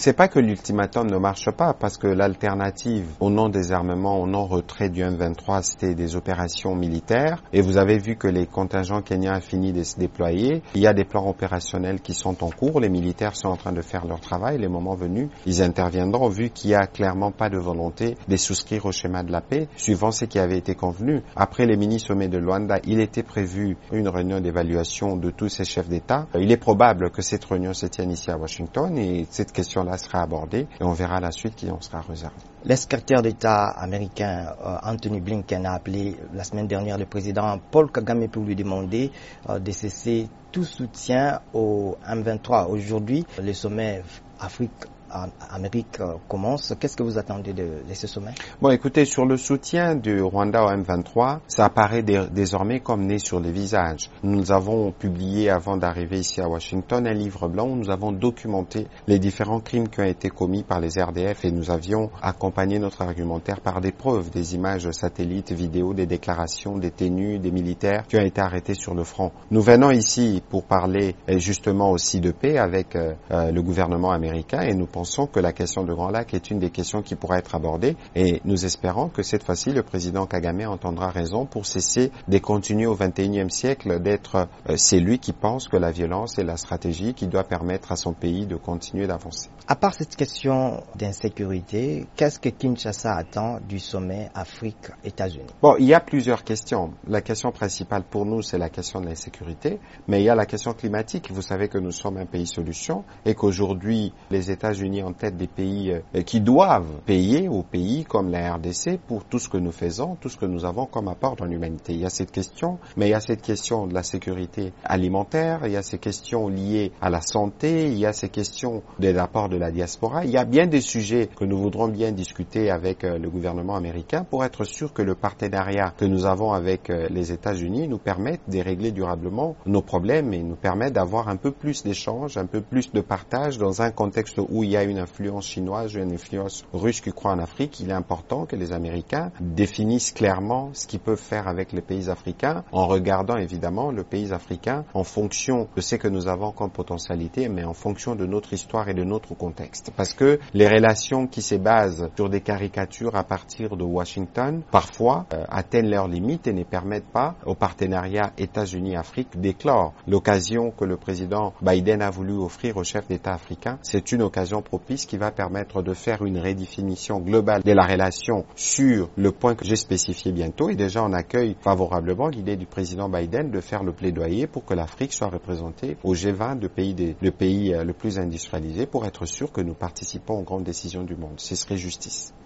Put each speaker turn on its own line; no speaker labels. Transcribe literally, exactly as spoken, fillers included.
c'est pas que l'ultimatum ne marche pas, parce que l'alternative au non-désarmement, au non-retrait du M vingt-trois, c'était des opérations militaires. Et vous avez vu que les contingents kenyans ont fini de se déployer. Il y a des plans opérationnels qui sont en cours. Les militaires sont en train de faire leur travail. Les moments venus, ils interviendront, vu qu'il y a clairement pas de volonté de souscrire au schéma de la paix, suivant ce qui avait été convenu. Après les mini-sommets de Luanda, il était prévu une réunion d'évaluation de tous ces chefs d'État. Il est probable que cette réunion se tienne ici à Washington et cette question-là sera abordée et on verra la suite qui en sera réservée.
L'ex-secrétaire d'État américain euh, Anthony Blinken a appelé la semaine dernière le président Paul Kagame pour lui demander euh, de cesser tout soutien au M vingt-trois. Aujourd'hui, le sommet Afrique en Amérique euh, commence. Qu'est-ce que vous attendez de, de ce sommet?
Bon, écoutez, sur le soutien du Rwanda au M vingt-trois, ça apparaît dé- désormais comme né sur les visages. Nous avons publié, avant d'arriver ici à Washington, un livre blanc où nous avons documenté les différents crimes qui ont été commis par les R D F et nous avions accompagné notre argumentaire par des preuves, des images satellites, vidéos, des déclarations, des tenues, des militaires qui ont été arrêtés sur le front. Nous venons ici pour parler justement aussi de paix avec euh, euh, le gouvernement américain et nous pensons que la question de Grand Lac est une des questions qui pourra être abordée et nous espérons que cette fois-ci le président Kagame entendra raison pour cesser de continuer au vingt et unième siècle d'être euh, celui qui pense que la violence est la stratégie qui doit permettre à son pays de continuer d'avancer.
À part cette question d'insécurité, qu'est-ce que Kinshasa attend du sommet Afrique-États-Unis?
Bon, il y a plusieurs questions. La question principale pour nous, c'est la question de l'insécurité, mais il y a la question climatique. Vous savez que nous sommes un pays solution et qu'aujourd'hui, les États-Unis en tête des pays euh, qui doivent payer aux pays comme la R D C pour tout ce que nous faisons, tout ce que nous avons comme apport dans l'humanité. Il y a cette question, mais il y a cette question de la sécurité alimentaire, il y a ces questions liées à la santé, il y a ces questions de l'apport de la diaspora. Il y a bien des sujets que nous voudrons bien discuter avec euh, le gouvernement américain pour être sûr que le partenariat que nous avons avec euh, les États-Unis nous permette de régler durablement nos problèmes et nous permette d'avoir un peu plus d'échanges, un peu plus de partage dans un contexte où il y a une influence chinoise, une influence russe qui croît en Afrique. Il est important que les Américains définissent clairement ce qu'ils peuvent faire avec les pays africains en regardant évidemment le pays africain en fonction de ce que nous avons comme potentialité, mais en fonction de notre histoire et de notre contexte. Parce que les relations qui se basent sur des caricatures à partir de Washington, parfois, euh, atteignent leurs limites et ne permettent pas au partenariat États-Unis-Afrique d'éclore. L'occasion que le président Biden a voulu offrir aux chefs d'État africains, c'est une occasion propice qui va permettre de faire une redéfinition globale de la relation sur le point que j'ai spécifié bientôt. Et déjà, on accueille favorablement l'idée du président Biden de faire le plaidoyer pour que l'Afrique soit représentée au G vingt de pays, des, de pays euh, le plus industrialisés pour être sûr que nous participons aux grandes décisions du monde. Ce serait justice.